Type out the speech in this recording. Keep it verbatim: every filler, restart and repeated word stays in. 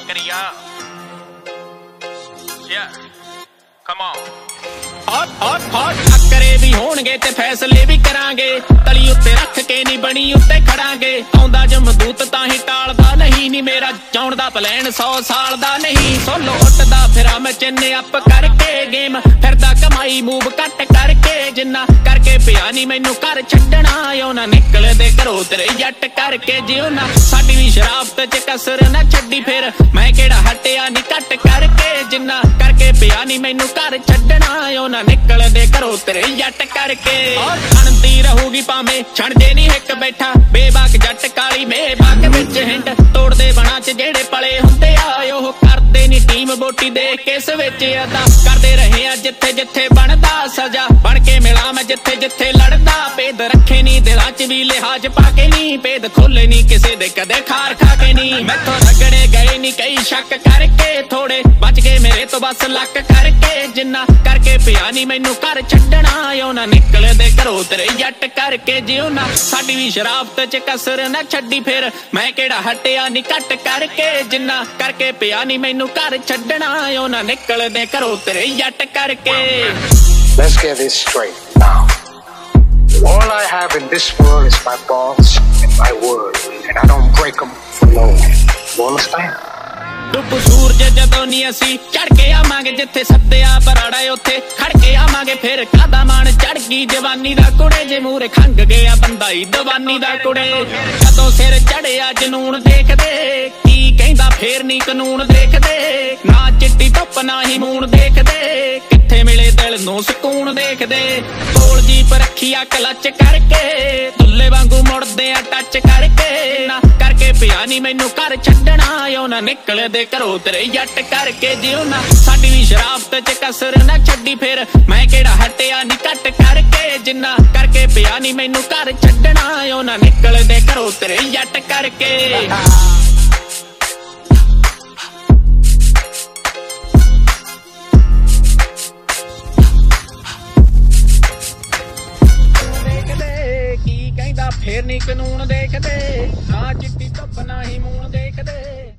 Kariya yeah come on hot hot hot ਟੱਕਰੇ ਵੀ ਹੋਣਗੇ ਤੇ ਫੈਸਲੇ ਵੀ ਕਰਾਂਗੇ ਤਲੀ ਉੱਤੇ ਰੱਖ ਕੇ ਨਹੀਂ ਬਣੀ ਉੱਤੇ ਖੜਾਂਗੇ ਆਉਂਦਾ ਜਮਦੂਤ ਤਾਂ ਹੀ ਟਾਲਦਾ ਨਹੀਂ ਨੀ ਮੇਰਾ ਜਾਉਣ ਦਾ ਪਲਾਨ ਸੌ ਸਾਲ ਦਾ ਨਹੀਂ ਸੋਲੋ ਉੱਟਦਾ ਫਿਰਾਂ ਮੈਂ ਚਿੰਨੇ ਅੱਪ ਕਰਕੇ ਗੇਮ ਫਿਰਦਾ ਕਮਾਈ ਮੂਵ ਕੱਟ ਕਰਕੇ ਜਿੰਨਾ ਕਰਕੇ ਪਿਆ ਨਹੀਂ ਮੈਨੂੰ ਘਰ ਛੱਡਣਾ ਉਹ ਨਾ ਨਿਕਲਦੇ ਘਰੋਂ ਤੇਰੇ ਜੱਟ ਕਰਕੇ ਜਿਉ ਨਾ ਸਾਡੀ ਵੀ ਸ਼ਰਾਫਤ ਚ ਕਸਰ ਨਾ ਛੱਡੀ ਫਿਰ ਮੈਂ ਕਿਹੜਾ ਹਟਿਆ ਨਹੀਂ ਕੱਟ ਕਰਕੇ ਜਿੰਨਾ ਕਰਕੇ ਪਿਆ ਨਹੀਂ ਮੈਨੂੰ ਘਰ ਛੱਡਣਾ ਉਹ ਨਾ ਨਿਕਲਦੇ ਘਰੋਂ ਤੇਰੇ ਜੱਟ ਕਰਕੇ ਛਣਦੀ ਰਹੂਗੀ ਭਾਵੇਂ ਛਣਦੇ ਨਹੀਂ ਇੱਕ ਬੈਠਾ ਬੇਬਾਕ ਜੱਟ ਕਾਲੀ ਮੇਬਾਕ ਵਿੱਚ ਹਿੰਡ ਤੋੜਦੇ ਬਣਾ ਚ ਜਿਹੜੇ ਪਲੇ ਹੁੰਦੇ ਆ ਉਹ ਕਰਦੇ ਨਹੀਂ ਟੀਮ ਬੋਟੀ ਦੇ ਕਿਸ ਵਿੱਚ ਅਦਾ ਕਰਦੇ ਰਹੇ ਆ ਜਿੱਥੇ ਜਿੱਥੇ ਬਣਦਾ ਸਜ਼ਾ ਬਣ ਕੇ ਮਿਲਾਂ ਮੈਂ ਜਿੱਥੇ ਜਿੱਥੇ ਲੜਦਾ ਭੇਦ ਰੱਖੇ ਨਹੀਂ ਦਿਲਾਂ ਚ ਵੀ ਲਿਹਾਜ਼ ਪਾ ਕੇ ਨਹੀਂ ਭੇਦ ਖੋਲੇ ਨਹੀਂ ਕਿਸੇ ਦੇ ਕਦੇ ਖਾਰ ਖਾ ਕੇ ਨਹੀਂ ਮੈਥੋਂ ਰਗੜੇ ਗਏ ਨਹੀਂ ਕਈ ਸ਼ੱਕ ਕਰਕੇ ਥੋੜੇ ਬਚ ਗਏ ਮੇਰੇ ਤੋਂ ਬਸ ਲੱਕ ਕਰਕੇ ਜਿੰਨਾ ਕਰਕੇ ਪਿਆ ਨਹੀਂ ਮੈਨੂੰ ਘਰ ਛੱਡਣਾ ਉਹ ਨਾ ਨਿਕਲਦੇ ਘਰੋਂ ਤੇਰੇ ਜੱਟ ਕਰਕੇ ਜਿਉ ਨਾ ਸਾਡੀ ਵੀ ਸ਼ਰਾਫਤ ਚ ਕਸਰ ਨਾ ਛੱਡੀ ਫਿਰ ਮੈਂ ਕਿਹੜਾ ਹਟਿਆ ਨਹੀਂ ਕੱਟ ਕਰਕੇ ਜਿੰਨਾ ਕਰਕੇ ਪਿਆ ਨਹੀਂ ਮੈਨੂੰ ਘਰ ਛੱਡਣਾ ਉਹ ਨਾ ਨਿਕਲਦੇ ਘਰੋਂ ਤੇਰੇ ਜੱਟ ਕਰਕੇ Let's get this straight now. All I have in this world is my bonds and my word, and I don't break them for no one. You understand? ਡੁੱਬ ਸੂਰਜ ਜਦੋਂ ਨੀ ਅਸੀਂ ਚੜ ਕੇ ਆਵਾਂਗੇ ਜਿੱਥੇ ਸੱਤਿਆ ਬਰਾੜਾ ਉੱਥੇ ਖੜ ਕੇ ਆਵਾਂਗੇ ਫਿਰ ਕਾਦਾ ਮਾਣ ਚੜ ਗਈ ਜਵਾਨੀ ਦਾ ਕੁੜੇ ਜੇ ਮੂਰੇ ਖੰਗ ਗਿਆ ਬੰਦਾ ਹੀ ਦਵਾਨੀ ਦਾ ਕੁੜੇ ਜਦੋਂ ਸਿਰ ਚੜਿਆ ਜਨੂਨ ਦੇਖਦੇ ਕੀ ਕਹਿੰਦਾ ਫੇਰ ਨੀ ਕਾਨੂੰਨ ਦੇਖਦੇ ਨਾ ਚਿੱਟੀ ਧੁੱਪ ਨਾ ਹੀ ਮੂਣ ਦੇਖਦੇ ਕਿੱਥੇ ਮਿਲੇ ਦਿਲ ਨੂੰ ਸਕੂਨ ਦੇਖਦੇ ਕੋਲ ਜੀਪ ਰੱਖੀ ਆ ਕਲੱਚ ਕਰਕੇ ਦੁੱਲੇ ਵਾਂਗੂ ਮੁੜਦੇ ਆ ਟੱਚ ਕਰਕੇ ਨਾ ਕਰਕੇ ਪਿਆ ਨੀ ਮੈਨੂੰ ਘਰ ਛੱਡਣਾ ਉਹ ਨਾ ਨਿਕਲਦੇ ਘਰੋਂ ਤੇਰੇ ਜੱਟ ਕਰਕੇ ਜਿਉ ਨਾ ਸਾਡੀ ਵੀ ਸ਼ਰਾਫਤ ਚ ਕਸਰ ਨਾ ਛੱਡੀ ਫਿਰ ਮੈਂ ਕਿਹੜਾ ਹਟਿਆ ਨਹੀਂ ਕੱਟ ਕਰਕੇ ਜਿੰਨਾ ਕਰਕੇ ਪਿਆ ਨਹੀਂ ਮੈਨੂੰ ਘਰ ਛੱਡਣਾ ਉਹ ਨਾ ਨਿਕਲਦੇ ਘਰੋਂ ਤੇਰੇ ਜੱਟ ਕਰਕੇ ਕੀ ਕਹਿੰਦਾ ਫੇਰ ਨੀ ਕਾਨੂੰਨ ਦੇਖਦੇ ਨਾ ਚਿੱਟੀ ਧੁੱਪ ਨਾ ਹੀ ਮੂਣ ਦੇਖਦੇ